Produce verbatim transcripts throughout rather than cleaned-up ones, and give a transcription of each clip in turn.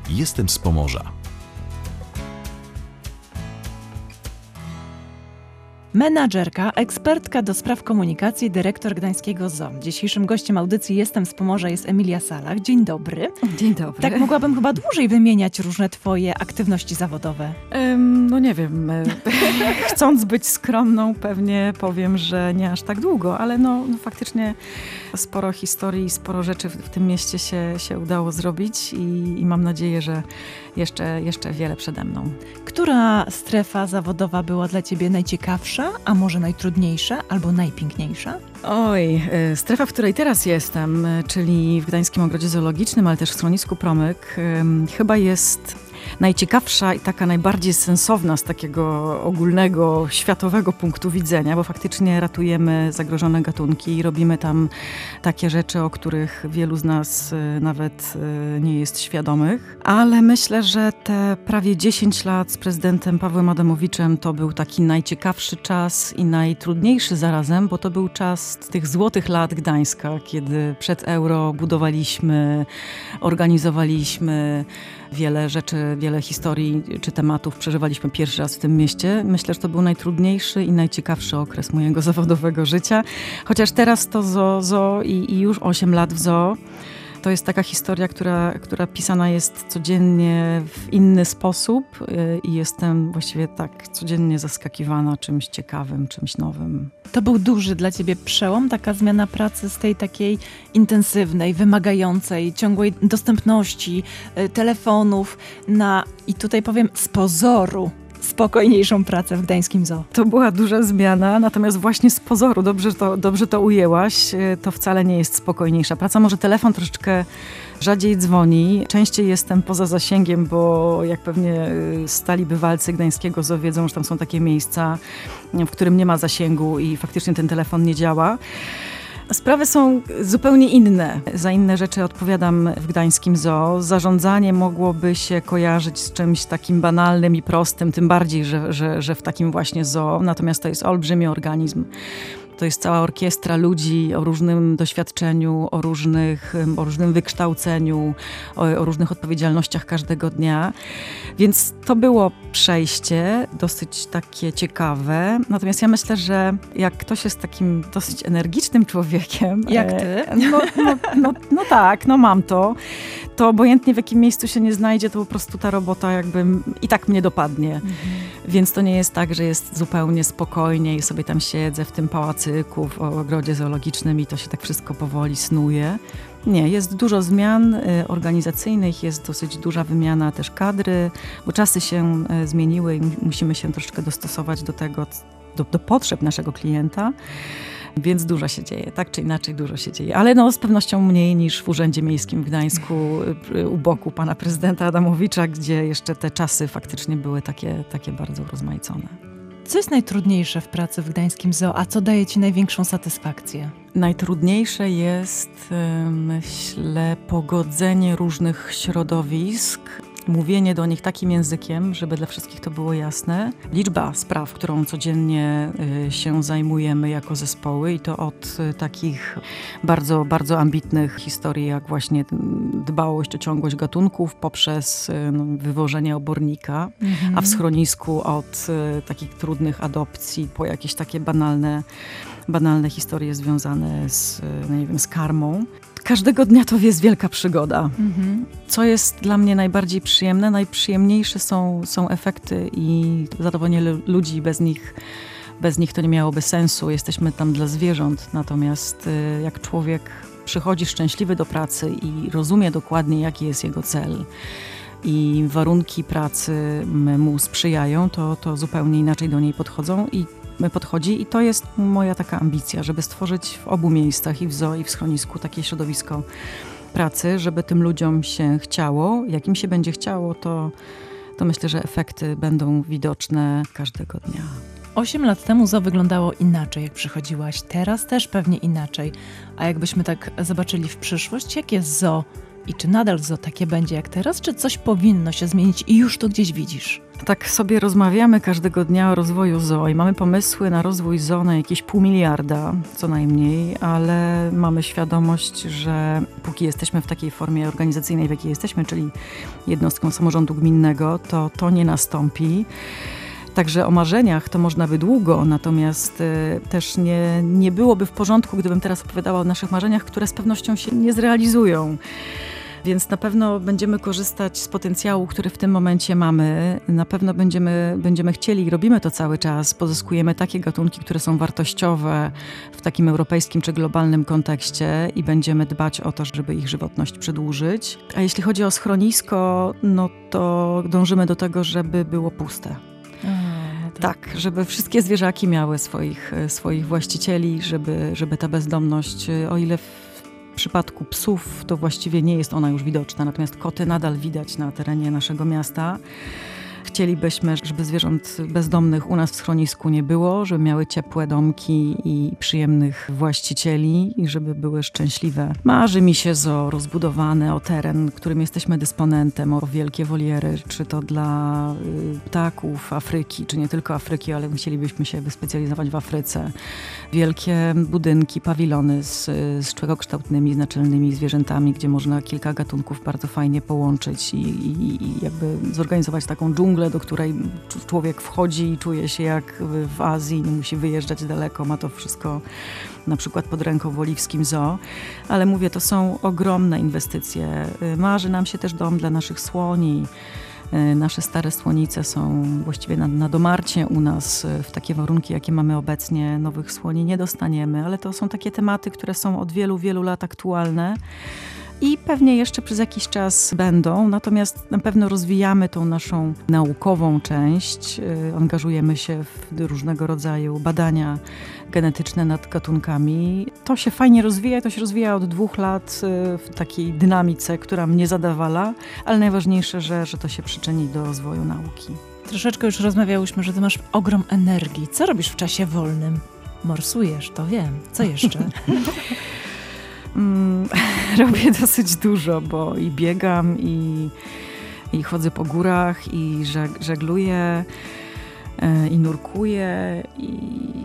Jestem z Pomorza. Menadżerka, ekspertka do spraw komunikacji, dyrektor Gdańskiego Zoo. Dzisiejszym gościem audycji Jestem z Pomorza jest Emilia Salach. Dzień dobry. Dzień dobry. Tak mogłabym chyba dłużej wymieniać różne twoje aktywności zawodowe. Um, no nie wiem. Chcąc być skromną, pewnie powiem, że nie aż tak długo, ale no, no faktycznie sporo historii, sporo rzeczy w, w tym mieście się, się udało zrobić i, i mam nadzieję, że jeszcze, jeszcze wiele przede mną. Która strefa zawodowa była dla ciebie najciekawsza, a może najtrudniejsza, albo najpiękniejsza? Oj, strefa, w której teraz jestem, czyli w Gdańskim Ogrodzie Zoologicznym, ale też w schronisku Promyk, chyba jest najciekawsza i taka najbardziej sensowna z takiego ogólnego, światowego punktu widzenia, bo faktycznie ratujemy zagrożone gatunki i robimy tam takie rzeczy, o których wielu z nas nawet nie jest świadomych. Ale myślę, że te prawie dziesięć lat z prezydentem Pawłem Adamowiczem to był taki najciekawszy czas i najtrudniejszy zarazem, bo to był czas tych złotych lat Gdańska, kiedy przed euro budowaliśmy, organizowaliśmy wiele rzeczy, wiele historii czy tematów przeżywaliśmy pierwszy raz w tym mieście. Myślę, że to był najtrudniejszy i najciekawszy okres mojego zawodowego życia. Chociaż teraz to zoo, zoo i, i już osiem lat w zoo. To jest taka historia, która, która pisana jest codziennie w inny sposób i jestem właściwie tak codziennie zaskakiwana czymś ciekawym, czymś nowym. To był duży dla ciebie przełom, taka zmiana pracy z tej takiej intensywnej, wymagającej, ciągłej dostępności telefonów na, i tutaj powiem, z pozoru, spokojniejszą pracę w Gdańskim Zoo. To była duża zmiana, natomiast właśnie z pozoru, dobrze to, dobrze to ujęłaś, to wcale nie jest spokojniejsza praca. Może telefon troszeczkę rzadziej dzwoni. Częściej jestem poza zasięgiem, bo jak pewnie stali bywalcy Gdańskiego Zoo wiedzą, że tam są takie miejsca, w którym nie ma zasięgu i faktycznie ten telefon nie działa. Sprawy są zupełnie inne. Za inne rzeczy odpowiadam w Gdańskim Zoo. Zarządzanie mogłoby się kojarzyć z czymś takim banalnym i prostym, tym bardziej, że, że, że w takim właśnie zoo. Natomiast to jest olbrzymi organizm. To jest cała orkiestra ludzi o różnym doświadczeniu, o, różnych, o różnym wykształceniu, o, o różnych odpowiedzialnościach każdego dnia. Więc to było przejście dosyć takie ciekawe. Natomiast ja myślę, że jak ktoś jest takim dosyć energicznym człowiekiem... Jak ty? No, no, no, no tak, no mam to. To obojętnie w jakim miejscu się nie znajdzie, to po prostu ta robota jakby i tak mnie dopadnie. Mhm. Więc to nie jest tak, że jest zupełnie spokojnie i sobie tam siedzę w tym pałacyku, w ogrodzie zoologicznym i to się tak wszystko powoli snuje. Nie, jest dużo zmian y, organizacyjnych, jest dosyć duża wymiana też kadry, bo czasy się y, zmieniły i musimy się troszeczkę dostosować do tego, do, do potrzeb naszego klienta. Więc dużo się dzieje, tak czy inaczej dużo się dzieje. Ale no z pewnością mniej niż w Urzędzie Miejskim w Gdańsku u boku pana prezydenta Adamowicza, gdzie jeszcze te czasy faktycznie były takie, takie bardzo urozmaicone. Co jest najtrudniejsze w pracy w Gdańskim Zoo, a co daje ci największą satysfakcję? Najtrudniejsze jest, myślę, pogodzenie różnych środowisk, mówienie do nich takim językiem, żeby dla wszystkich to było jasne. Liczba spraw, którą codziennie się zajmujemy jako zespoły i to od takich bardzo, bardzo ambitnych historii, jak właśnie dbałość o ciągłość gatunków poprzez no, wywożenie obornika, mhm. a w schronisku od takich trudnych adopcji po jakieś takie banalne, banalne historie związane z, no nie wiem, z karmą. Każdego dnia to jest wielka przygoda. Mhm. Co jest dla mnie najbardziej przyjemne? Najprzyjemniejsze są, są efekty i zadowolenie ludzi. Bez nich, bez nich to nie miałoby sensu. Jesteśmy tam dla zwierząt. Natomiast jak człowiek przychodzi szczęśliwy do pracy i rozumie dokładnie, jaki jest jego cel i warunki pracy mu sprzyjają, to, to zupełnie inaczej do niej podchodzą i podchodzi i to jest moja taka ambicja, żeby stworzyć w obu miejscach, i w zoo, i w schronisku, takie środowisko pracy, żeby tym ludziom się chciało. Jak im się będzie chciało, to, to myślę, że efekty będą widoczne każdego dnia. Osiem lat temu zoo wyglądało inaczej, jak przychodziłaś. Teraz też pewnie inaczej. A jakbyśmy tak zobaczyli w przyszłość, jakie zoo I czy nadal zoo takie będzie jak teraz, czy coś powinno się zmienić i już to gdzieś widzisz? Tak sobie rozmawiamy każdego dnia o rozwoju zoo i mamy pomysły na rozwój zoo na jakieś pół miliarda co najmniej, ale mamy świadomość, że póki jesteśmy w takiej formie organizacyjnej, w jakiej jesteśmy, czyli jednostką samorządu gminnego, to to nie nastąpi. Także o marzeniach to można by długo, natomiast y, też nie, nie byłoby w porządku, gdybym teraz opowiadała o naszych marzeniach, które z pewnością się nie zrealizują. Więc na pewno będziemy korzystać z potencjału, który w tym momencie mamy. Na pewno będziemy, będziemy chcieli i robimy to cały czas. Pozyskujemy takie gatunki, które są wartościowe w takim europejskim czy globalnym kontekście i będziemy dbać o to, żeby ich żywotność przedłużyć. A jeśli chodzi o schronisko, no to dążymy do tego, żeby było puste. Tak, żeby wszystkie zwierzaki miały swoich, swoich właścicieli, żeby, żeby ta bezdomność, o ile w przypadku psów to właściwie nie jest ona już widoczna, natomiast koty nadal widać na terenie naszego miasta. Chcielibyśmy, żeby zwierząt bezdomnych u nas w schronisku nie było, żeby miały ciepłe domki i przyjemnych właścicieli i żeby były szczęśliwe. Marzy mi się zoo rozbudowane o teren, którym jesteśmy dysponentem, o wielkie woliery, czy to dla y, ptaków Afryki, czy nie tylko Afryki, ale chcielibyśmy się wyspecjalizować w Afryce. Wielkie budynki, pawilony z, z człekokształtnymi, naczelnymi zwierzętami, gdzie można kilka gatunków bardzo fajnie połączyć i, i, i jakby zorganizować taką dżunglę, do której człowiek wchodzi i czuje się jak w Azji, nie musi wyjeżdżać daleko, ma to wszystko na przykład pod ręką w Oliwskim Zoo. Ale mówię, to są ogromne inwestycje. Marzy nam się też dom dla naszych słoni. Nasze stare słonice są właściwie na, na domarcie u nas w takie warunki, jakie mamy obecnie. Nowych słoni nie dostaniemy, ale to są takie tematy, które są od wielu, wielu lat aktualne. I pewnie jeszcze przez jakiś czas będą, natomiast na pewno rozwijamy tą naszą naukową część, angażujemy się w różnego rodzaju badania genetyczne nad gatunkami. To się fajnie rozwija, to się rozwija od dwóch lat w takiej dynamice, która mnie zadawala, ale najważniejsze, że, że to się przyczyni do rozwoju nauki. Troszeczkę już rozmawiałyśmy, że ty masz ogrom energii. Co robisz w czasie wolnym? Morsujesz, to wiem. Co jeszcze? Mm, robię dosyć dużo, bo i biegam, i, i chodzę po górach, i żeg- żegluję, yy, i nurkuję, i,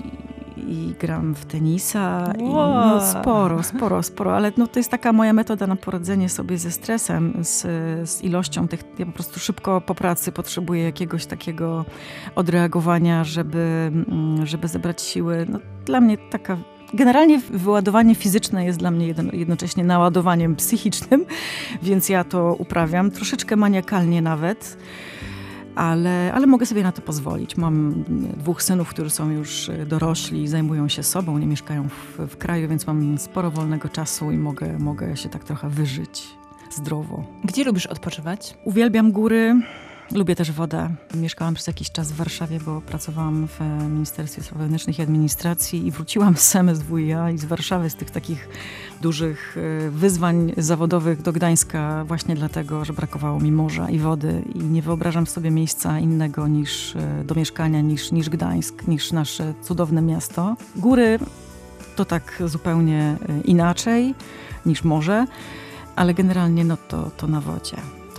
i gram w tenisa. Wow. I, no, sporo, sporo, sporo, ale no, to jest taka moja metoda na poradzenie sobie ze stresem, z, z ilością tych. Ja po prostu szybko po pracy potrzebuję jakiegoś takiego odreagowania, żeby, żeby zebrać siły. No, dla mnie taka. Generalnie wyładowanie fizyczne jest dla mnie jednocześnie naładowaniem psychicznym, więc ja to uprawiam troszeczkę maniakalnie nawet, ale, ale mogę sobie na to pozwolić. Mam dwóch synów, którzy są już dorośli, zajmują się sobą, nie mieszkają w, w kraju, więc mam sporo wolnego czasu i mogę, mogę się tak trochę wyżyć zdrowo. Gdzie lubisz odpoczywać? Uwielbiam góry. Lubię też wodę. Mieszkałam przez jakiś czas w Warszawie, bo pracowałam w Ministerstwie Spraw Wewnętrznych i Administracji i wróciłam z M S W i A i z Warszawy, z tych takich dużych wyzwań zawodowych do Gdańska właśnie dlatego, że brakowało mi morza i wody i nie wyobrażam sobie miejsca innego niż do mieszkania, niż, niż Gdańsk, niż nasze cudowne miasto. Góry to tak zupełnie inaczej niż morze, ale generalnie no to, to na wodzie.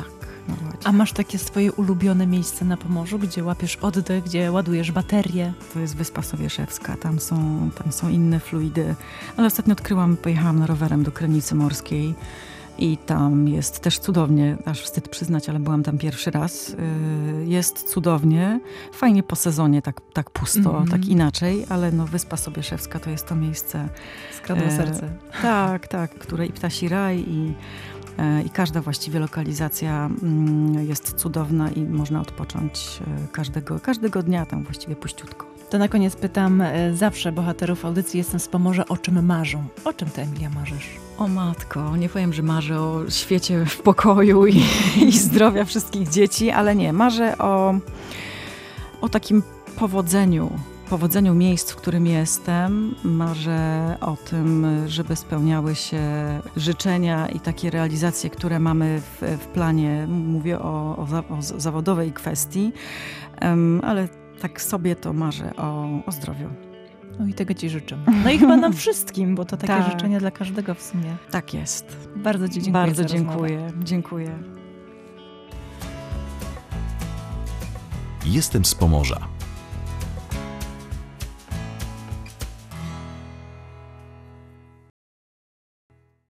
A masz takie swoje ulubione miejsce na Pomorzu, gdzie łapiesz oddech, gdzie ładujesz baterie? To jest Wyspa Sobieszewska, tam są, tam są inne fluidy. Ale ostatnio odkryłam, pojechałam na rowerem do Krynicy Morskiej i tam jest też cudownie, aż wstyd przyznać, ale byłam tam pierwszy raz. Jest cudownie, fajnie po sezonie, tak, tak pusto, mm-hmm. tak inaczej, ale no Wyspa Sobieszewska to jest to miejsce. Skradło e, serce. Tak, tak, które i Ptasi Raj, i I każda właściwie lokalizacja jest cudowna i można odpocząć każdego, każdego dnia tam właściwie puściutko. To na koniec pytam zawsze bohaterów audycji Jestem z Pomorza, o czym marzą. O czym ty, Emilia, marzysz? O matko, nie powiem, że marzę o świecie w pokoju i, i zdrowia wszystkich dzieci, ale nie, marzę o, o takim powodzeniu. powodzeniu miejsc, w którym jestem. Marzę o tym, żeby spełniały się życzenia i takie realizacje, które mamy w, w planie. Mówię o, o, o zawodowej kwestii, um, ale tak sobie to marzę o, o zdrowiu. No i tego ci życzymy. No i chyba nam wszystkim, bo to takie Tak. życzenie dla każdego w sumie. Tak jest. Bardzo ci dziękuję Bardzo za dziękuję. rozmowę. Dziękuję. Jestem z Pomorza.